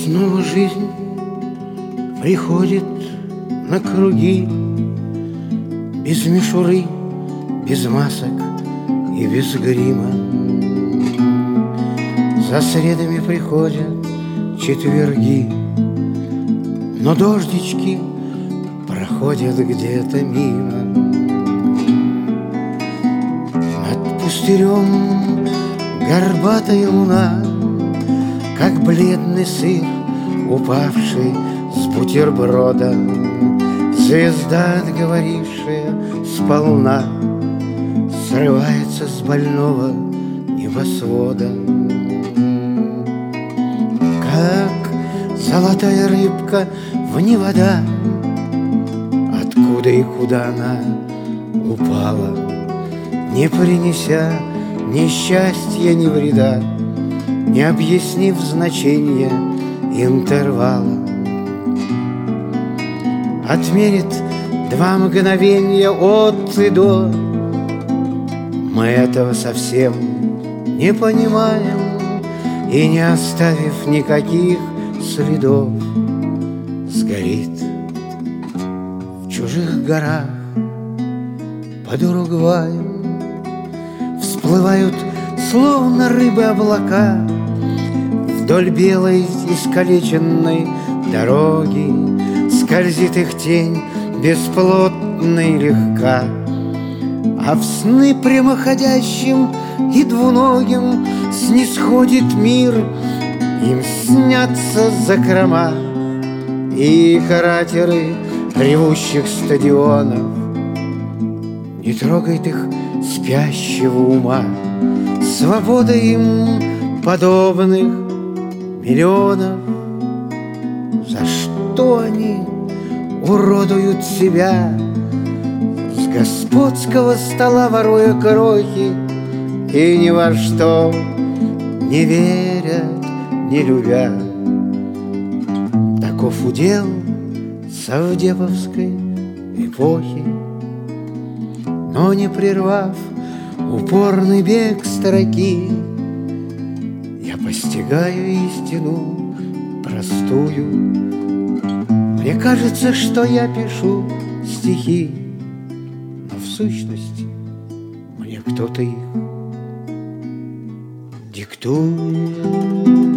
Снова жизнь приходит на круги, без мишуры, без масок и без грима. За средами приходят четверги, но дождички проходят где-то мимо. Над пустырем горбатая луна, как бледный сыр, упавший с бутерброда. Звезда, отговорившая сполна, срывается с больного небосвода. Как золотая рыбка в невода, откуда и куда она упала, не принеся ни счастья, ни вреда, не объяснив значения интервала. Отмерит 2 мгновения от и до. Мы этого совсем не понимаем, и, не оставив никаких следов, сгорит в чужих горах под Уругваем. Всплывают, словно рыбы, облака вдоль белой искалеченной дороги. Скользит их тень бесплотно и легка, а в сны прямоходящим и двуногим снисходит мир. Им снятся закрома и каратеры ревущих стадионов. Не трогает их спящего ума свобода им подобных миллионов. За что они уродуют себя, с господского стола воруя крохи, и ни во что не верят, не любя? Таков удел совдеповской эпохи. Но не прервав упорный бег строки, я постигаю истину простую. Мне кажется, что я пишу стихи, но в сущности мне кто-то их диктует.